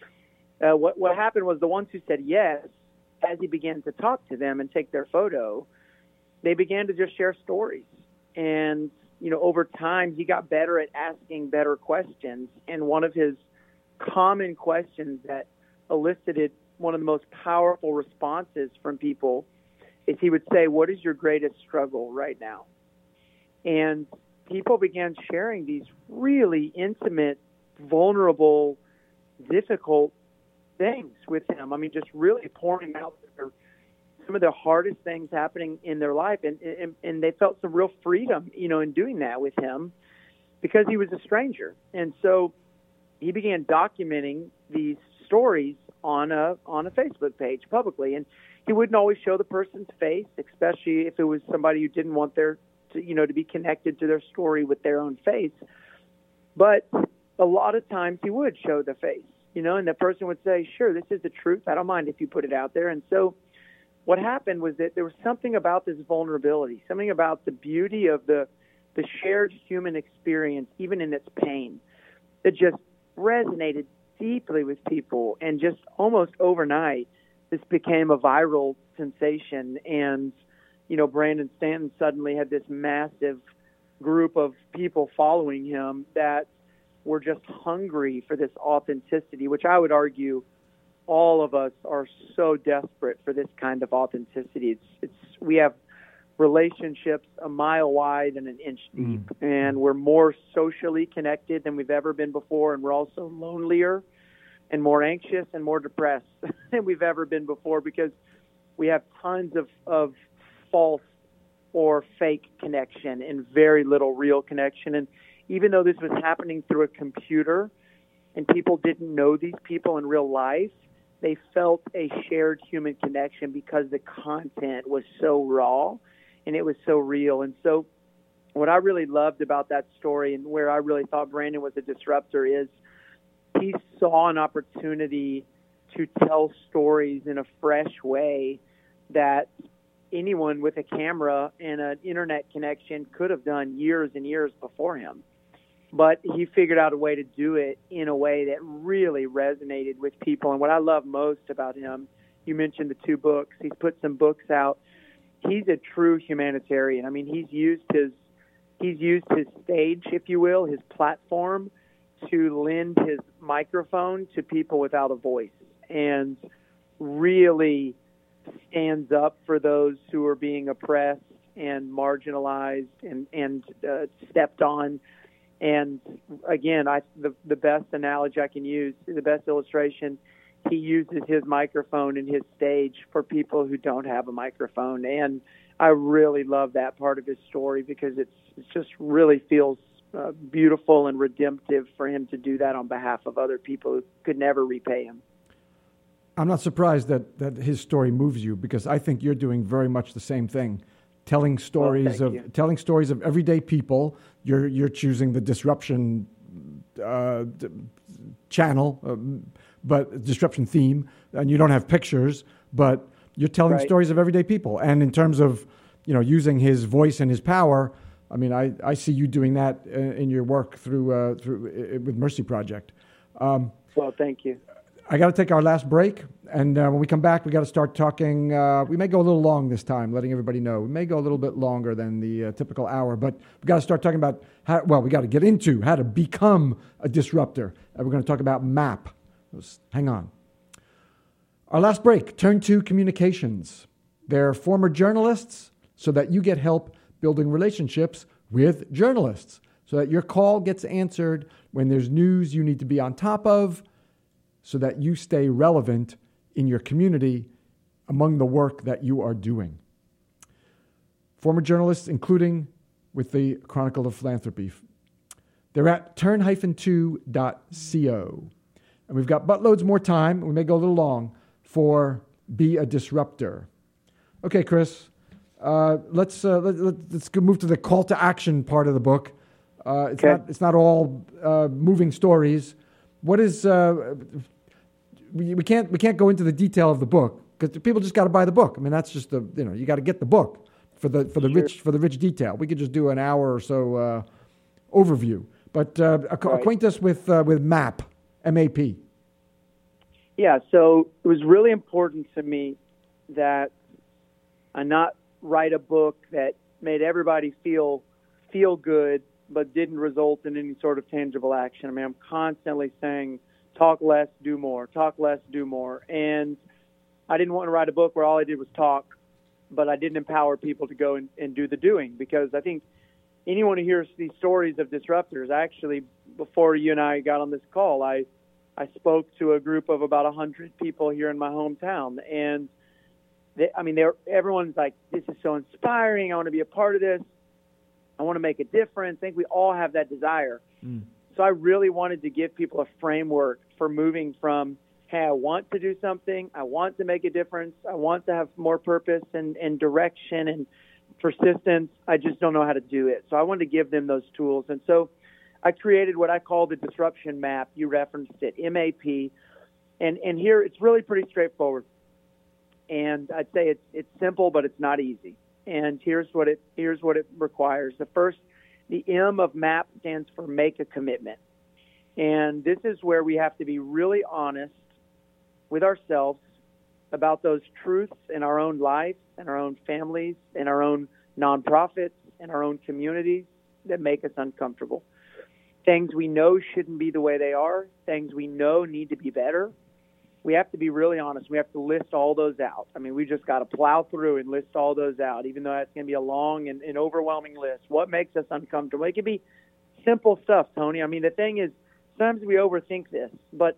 Speaker 2: What happened was the ones who said yes, as he began to talk to them and take their photo, they began to just share stories. And, over time, he got better at asking better questions. And one of his common questions that elicited one of the most powerful responses from people is he would say, "What is your greatest struggle right now?" And people began sharing these really intimate, vulnerable, difficult things with him. I mean, just really pouring out some of the hardest things happening in their life. And they felt some real freedom, in doing that with him because he was a stranger. And so he began documenting these stories on a Facebook page publicly. And he wouldn't always show the person's face, especially if it was somebody who didn't want to be connected to their story with their own face. But a lot of times he would show the face, and the person would say, "Sure, this is the truth. I don't mind if you put it out there." And so what happened was that there was something about this vulnerability, something about the beauty of the shared human experience, even in its pain, that just resonated deeply with people. And just almost overnight, this became a viral sensation. And, Brandon Stanton suddenly had this massive group of people following him that were just hungry for this authenticity, which I would argue all of us are so desperate for this kind of authenticity. We have relationships a mile wide and an inch deep, and we're more socially connected than we've ever been before, and we're also lonelier and more anxious and more depressed than we've ever been before because we have tons of false or fake connection and very little real connection. And even though this was happening through a computer and people didn't know these people in real life, they felt a shared human connection because the content was so raw and it was so real. And so what I really loved about that story and where I really thought Brandon was a disruptor is he saw an opportunity to tell stories in a fresh way that anyone with a camera and an internet connection could have done years and years before him. But he figured out a way to do it in a way that really resonated with people. And what I love most about him, you mentioned the 2 books. He's put some books out. He's a true humanitarian. I mean, he's used his stage, if you will, his platform, to lend his microphone to people without a voice, and really stands up for those who are being oppressed and marginalized and stepped on. And again, the best analogy I can use, the best illustration, he uses his microphone and his stage for people who don't have a microphone. And I really love that part of his story because it just really feels beautiful and redemptive for him to do that on behalf of other people who could never repay him.
Speaker 1: I'm not surprised that his story moves you because I think you're doing very much the same thing. Telling stories of everyday people. You're choosing the disruption channel, but disruption theme, and you don't have pictures, but you're telling stories of everyday people. And in terms of, using his voice and his power, I mean, I see you doing that in your work through with Mercy Project.
Speaker 2: Well, thank you.
Speaker 1: I got to take our last break, and when we come back, we got to start talking. We may go a little long this time, letting everybody know. We may go a little bit longer than the typical hour, but we got to start talking about we got to get into how to become a disruptor. And we're going to talk about MAP. Hang on. Our last break, Turn 2 Communications. They're former journalists, so that you get help building relationships with journalists, so that your call gets answered when there's news you need to be on top of, so that you stay relevant in your community among the work that you are doing. Former journalists, including with the Chronicle of Philanthropy. They're at turn-2.co. And we've got buttloads more time, we may go a little long, for Be a Disruptor. Okay, Chris, let's move to the call to action part of the book. It's not all moving stories. What is we can't go into the detail of the book because people just got to buy the book. I mean, that's just you got to get the book for the rich detail. We could just do an hour or so overview, but acquaint us with MAP, M-A-P.
Speaker 2: Yeah, so it was really important to me that I not write a book that made everybody feel good, but didn't result in any sort of tangible action. I mean, I'm constantly saying, talk less, do more, talk less, do more. And I didn't want to write a book where all I did was talk, but I didn't empower people to go and do the doing, because I think anyone who hears these stories of disruptors, actually, before you and I got on this call, I spoke to a group of about 100 people here in my hometown, and everyone's like, this is so inspiring. I want to be a part of this. I want to make a difference. I think we all have that desire. So I really wanted to give people a framework for moving from, hey, I want to do something, I want to make a difference, I want to have more purpose and direction and persistence. I just don't know how to do it. So I wanted to give them those tools. And so I created what I call the disruption map. You referenced it, MAP. And here it's really pretty straightforward. And I'd say it's simple, but it's not easy. And here's what it requires. The M of MAP stands for make a commitment. And this is where we have to be really honest with ourselves about those truths in our own life, in our own families, in our own nonprofits, in our own communities that make us uncomfortable. Things we know shouldn't be the way they are, things we know need to be better. We have to be really honest. We have to list all those out. I mean, we just got to plow through and list all those out, even though that's going to be a long and overwhelming list. What makes us uncomfortable? It can be simple stuff, Tony. I mean, the thing is, sometimes we overthink this. But,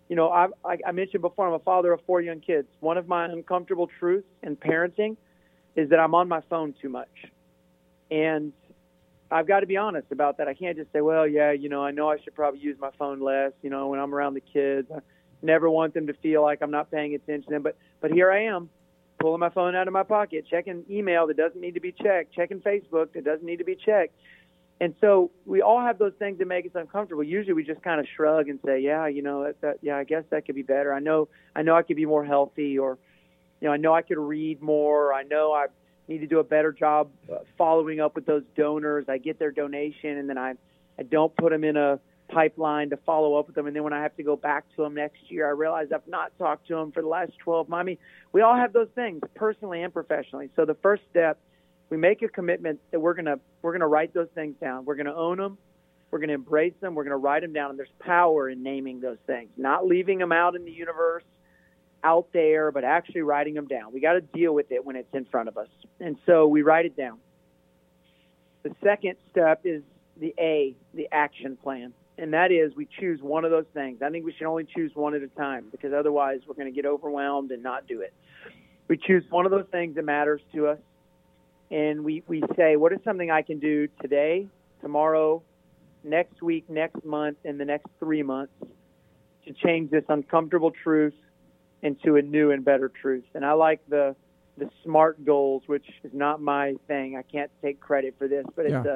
Speaker 2: I mentioned before, I'm a father of 4 young kids. One of my uncomfortable truths in parenting is that I'm on my phone too much. And I've got to be honest about that. I can't just say, well, yeah, I know I should probably use my phone less, when I'm around the kids. Never want them to feel like I'm not paying attention to them. But here I am, pulling my phone out of my pocket, checking email that doesn't need to be checked, checking Facebook that doesn't need to be checked. And so we all have those things that make us uncomfortable. Usually we just kind of shrug and say, yeah, I guess that could be better. I know I could be more healthy, or, I know I could read more. I know I need to do a better job following up with those donors. I get their donation, and then I don't put them in a pipeline to follow up with them, and then when I have to go back to them next year, I realize I've not talked to them for the last 12 months. I mean, we all have those things, personally and professionally. So the first step, we make a commitment that we're gonna write those things down. We're gonna own them. We're gonna embrace them. We're gonna write them down. And there's power in naming those things, not leaving them out in the universe, out there, but actually writing them down. We got to deal with it when it's in front of us, and so we write it down. The second step is the A, the action plan. And that is, we choose one of those things. I think we should only choose one at a time, because otherwise we're going to get overwhelmed and not do it. We choose one of those things that matters to us, and we say, what is something I can do today, tomorrow, next week, next month, and the next 3 months to change this uncomfortable truth into a new and better truth. And I like the SMART goals, which is not my thing. I can't take credit for this, but it's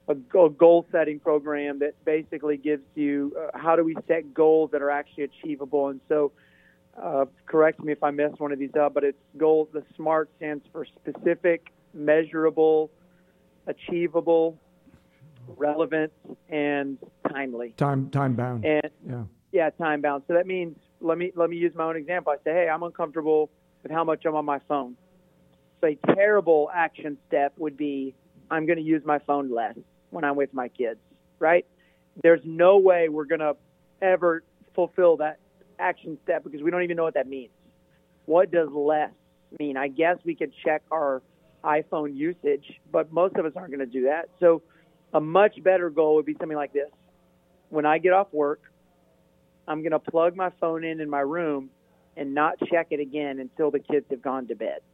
Speaker 2: a goal setting program that basically gives you how do we set goals that are actually achievable. And so, correct me if I mess one of these up, but it's goals. The SMART stands for specific, measurable, achievable, relevant, and timely.
Speaker 1: Time bound.
Speaker 2: And time bound. So that means let me use my own example. I say, hey, I'm uncomfortable with how much I'm on my phone. So a terrible action step would be I'm going to use my phone less when I'm with my kids, right? There's no way we're going to ever fulfill that action step because we don't even know what that means. What does less mean? I guess we could check our iPhone usage, but most of us aren't going to do that. So a much better goal would be something like this. When I get off work, I'm going to plug my phone in my room and not check it again until the kids have gone to bed.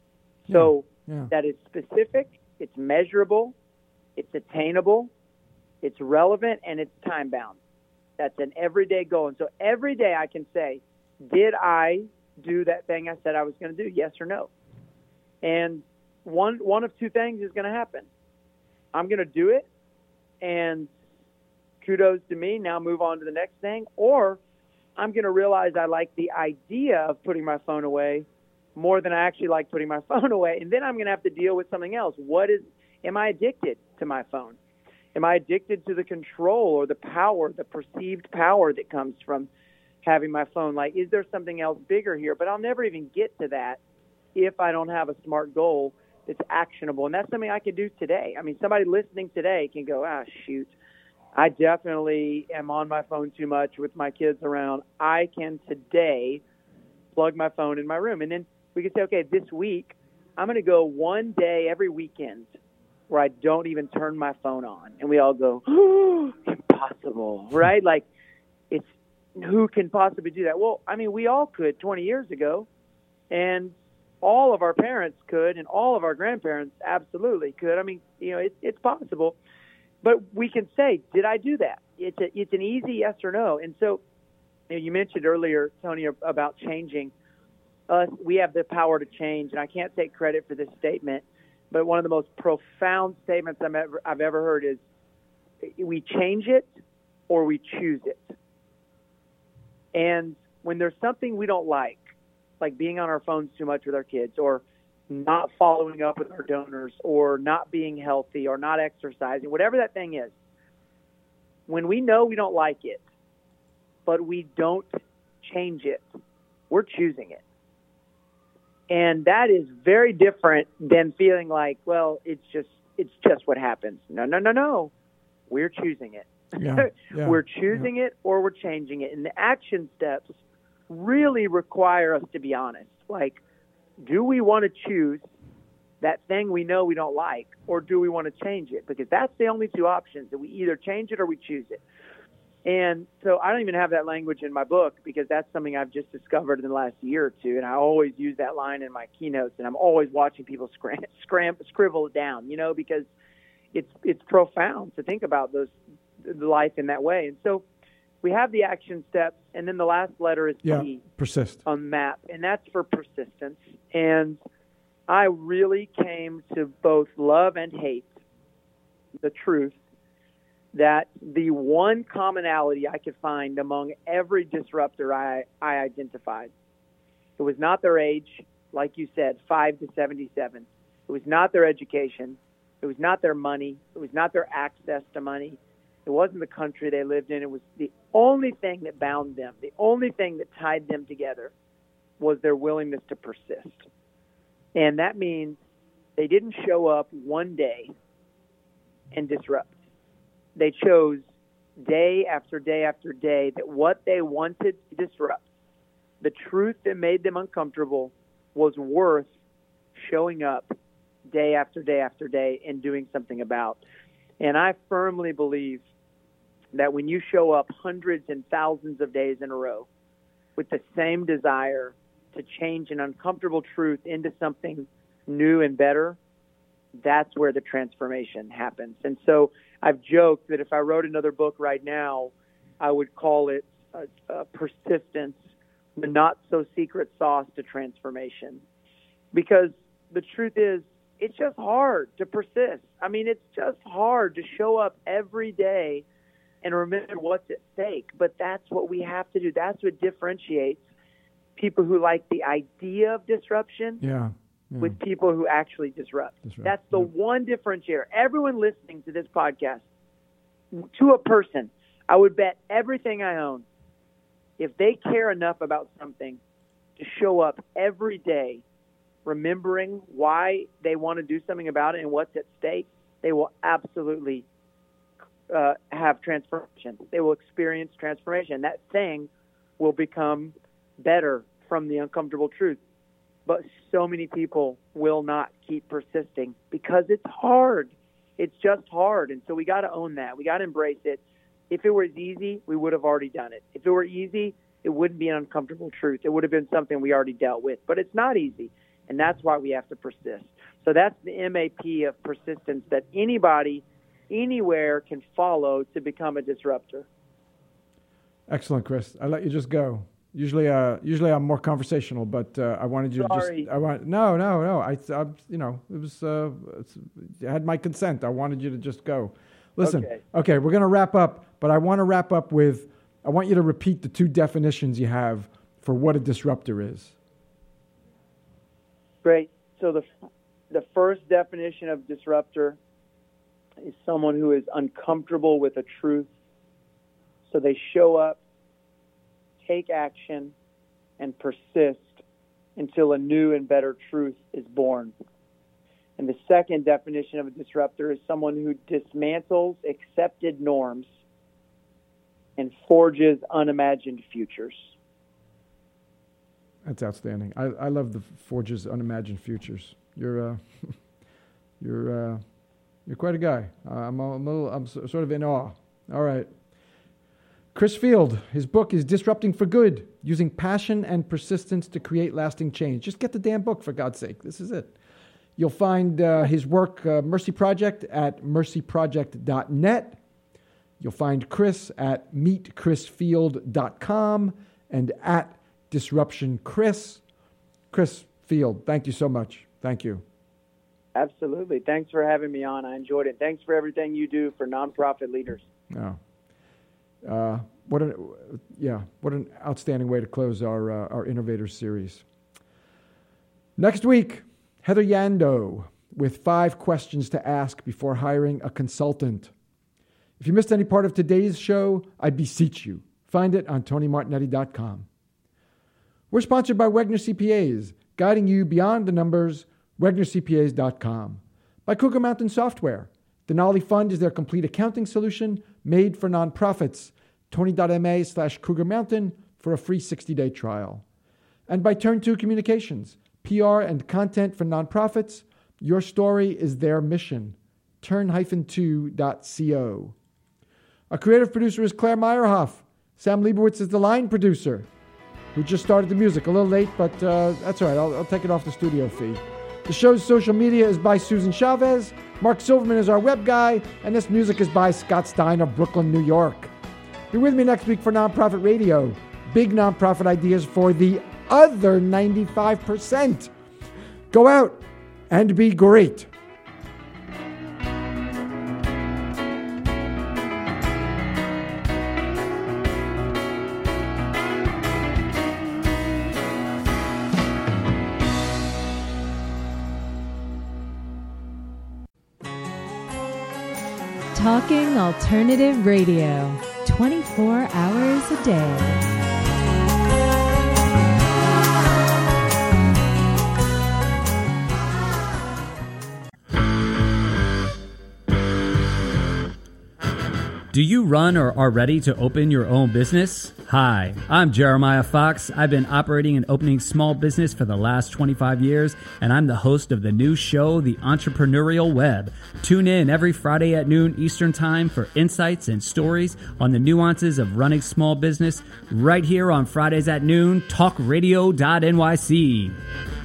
Speaker 2: So that is specific, it's measurable, it's attainable, it's relevant, and it's time bound. That's an everyday goal. And so every day I can say, did I do that thing I said I was going to do, yes or no? And one of two things is going to happen. I'm going to do it, and kudos to me, now move on to the next thing. Or I'm going to realize I like the idea of putting my phone away more than I actually like putting my phone away. And then I'm going to have to deal with something else. Am I addicted to my phone? Am I addicted to the control or the power, the perceived power that comes from having my phone? Like, is there something else bigger here? But I'll never even get to that if I don't have a SMART goal that's actionable. And that's something I can do today. I mean, somebody listening today can go, shoot, I definitely am on my phone too much with my kids around. I can today plug my phone in my room. And then we can say, okay, this week, I'm going to go one day every weekend where I don't even turn my phone on. And we all go, impossible, right? Like, who can possibly do that? Well, I mean, we all could 20 years ago, and all of our parents could, and all of our grandparents absolutely could. I mean, it's possible. But we can say, did I do that? It's an easy yes or no. And so you mentioned earlier, Tony, about changing. We have the power to change, and I can't take credit for this statement, but one of the most profound statements I've ever heard is we change it or we choose it. And when there's something we don't like being on our phones too much with our kids, or not following up with our donors, or not being healthy, or not exercising, whatever that thing is, when we know we don't like it, but we don't change it, we're choosing it. And that is very different than feeling like, well, it's just what happens. No. We're choosing it.
Speaker 1: Yeah.
Speaker 2: We're choosing it or we're changing it. And the action steps really require us to be honest. Like, do we want to choose that thing we know we don't like, or do we want to change it? Because that's the only two options, that we either change it or we choose it. And so I don't even have that language in my book because that's something I've just discovered in the last year or two. And I always use that line in my keynotes, and I'm always watching people scribble it down, because it's profound to think about the life in that way. And so we have the action steps, and then the last letter is P.
Speaker 1: Persist.
Speaker 2: On the map, and that's for persistence. And I really came to both love and hate the truth that the one commonality I could find among every disruptor I identified, it was not their age, like you said, 5 to 77. It was not their education. It was not their money. It was not their access to money. It wasn't the country they lived in. It was the only thing that bound them. The only thing that tied them together was their willingness to persist. And that means they didn't show up one day and disrupt. They chose day after day after day that what they wanted to disrupt, the truth that made them uncomfortable, was worth showing up day after day after day and doing something about. And I firmly believe that when you show up hundreds and thousands of days in a row with the same desire to change an uncomfortable truth into something new and better, that's where the transformation happens. And so I've joked that if I wrote another book right now, I would call it Persistence, the not so secret sauce to transformation. Because the truth is, it's just hard to persist. I mean, it's just hard to show up every day and remember what's at stake. But that's what we have to do. That's what differentiates people who like the idea of disruption with people who actually disrupt. That's the one differentiator. Everyone listening to this podcast, to a person, I would bet everything I own, if they care enough about something to show up every day remembering why they want to do something about it and what's at stake, they will absolutely have transformation. They will experience transformation. That thing will become better from the uncomfortable truth. But so many people will not keep persisting because it's hard. It's just hard. And so we got to own that. We got to embrace it. If it was easy, we would have already done it. If it were easy, it wouldn't be an uncomfortable truth. It would have been something we already dealt with. But it's not easy. And that's why we have to persist. So that's the MAP of persistence that anybody, anywhere can follow to become a disruptor.
Speaker 1: Excellent, Chris. I let you just go. Usually I'm more conversational, but I wanted you
Speaker 2: Sorry.
Speaker 1: to just. No. I it was. I had my consent. I wanted you to just go. Listen. Okay, we're gonna wrap up, but I want to wrap up with. I want you to repeat the two definitions you have for what a disruptor is.
Speaker 2: Great. So the first definition of disruptor is someone who is uncomfortable with a truth. So they show up, take action, and persist until a new and better truth is born. And the second definition of a disruptor is someone who dismantles accepted norms and forges unimagined futures.
Speaker 1: That's outstanding. I love the forges unimagined futures. You're quite a guy. I'm sort of in awe. All right. Chris Field, his book is Disrupting for Good, Using Passion and Persistence to Create Lasting Change. Just get the damn book, for God's sake. This is it. You'll find his work, Mercy Project, at mercyproject.net. You'll find Chris at meetchrisfield.com and at Disruption Chris. Chris Field, thank you so much. Thank you.
Speaker 2: Absolutely. Thanks for having me on. I enjoyed it. Thanks for everything you do for nonprofit leaders.
Speaker 1: Oh. What an outstanding way to close our Innovators series. Next week, Heather Yando with 5 questions to ask before hiring a consultant. If you missed any part of today's show, I beseech you, find it on TonyMartignetti.com. We're sponsored by Wegner CPAs, guiding you beyond the numbers, WegnerCPAs.com. By Cougar Mountain Software. Denali Fund is their complete accounting solution made for nonprofits. Tony.ma/Cougar Mountain for a free 60-day trial. And by Turn 2 Communications, PR and content for nonprofits. Your story is their mission. Turn-2.co. Our creative producer is Claire Meyerhoff. Sam Leibowitz is the line producer, who just started the music. A little late, but that's all right. I'll take it off the studio fee. The show's social media is by Susan Chavez. Mark Silverman is our web guy. And this music is by Scott Stein of Brooklyn, New York. Be with me next week for Nonprofit Radio. Big nonprofit ideas for the other 95%. Go out and be great.
Speaker 3: Talking Alternative Radio, 24 hours a day.
Speaker 4: Do you run or are ready to open your own business? Hi, I'm Jeremiah Fox. I've been operating and opening small business for the last 25 years, and I'm the host of the new show, The Entrepreneurial Web. Tune in every Friday at noon Eastern Time for insights and stories on the nuances of running small business right here on Fridays at noon, talkradio.nyc.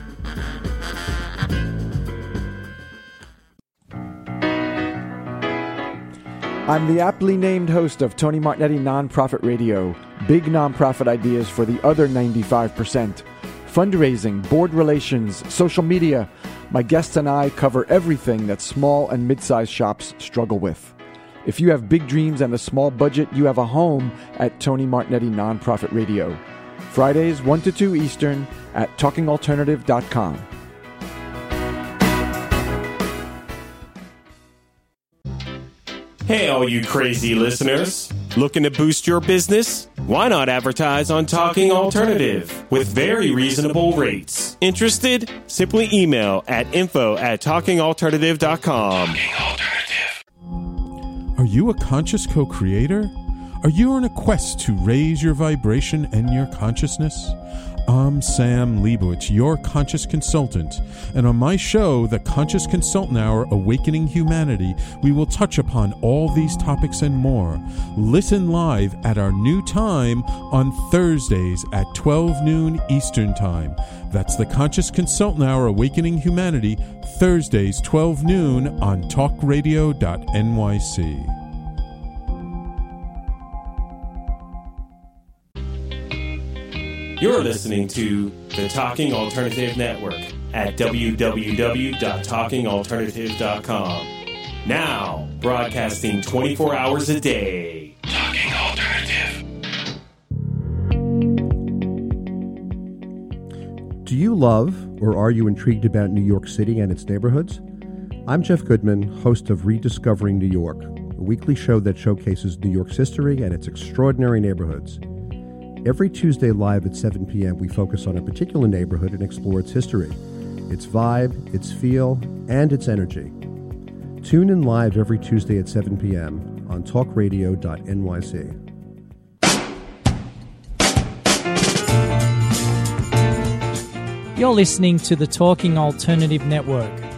Speaker 1: I'm the aptly named host of Tony Martignetti Nonprofit Radio. Big nonprofit ideas for the other 95%. Fundraising, board relations, social media. My guests and I cover everything that small and mid-sized shops struggle with. If you have big dreams and a small budget, you have a home at Tony Martignetti Nonprofit Radio. Fridays 1 to 2 Eastern at talkingalternative.com.
Speaker 5: Hey, all you crazy listeners. Looking to boost your business? Why not advertise on Talking Alternative with very reasonable rates? Interested? Simply email at info@talkingalternative.com.
Speaker 6: Are you a conscious co-creator? Are you on a quest to raise your vibration and your consciousness? I'm Sam Leibowitz, your conscious consultant, and on my show, The Conscious Consultant Hour, Awakening Humanity, we will touch upon all these topics and more. Listen live at our new time on Thursdays at 12 noon Eastern Time. That's The Conscious Consultant Hour, Awakening Humanity, Thursdays 12 noon on talkradio.nyc.
Speaker 5: You're listening to the Talking Alternative Network at www.talkingalternative.com. Now, broadcasting 24 hours a day. Talking Alternative.
Speaker 7: Do you love or are you intrigued about New York City and its neighborhoods? I'm Jeff Goodman, host of Rediscovering New York, a weekly show that showcases New York's history and its extraordinary neighborhoods. Every Tuesday live at 7 p.m., we focus on a particular neighborhood and explore its history, its vibe, its feel, and its energy. Tune in live every Tuesday at 7 p.m. on talkradio.nyc.
Speaker 8: You're listening to the Talking Alternative Network.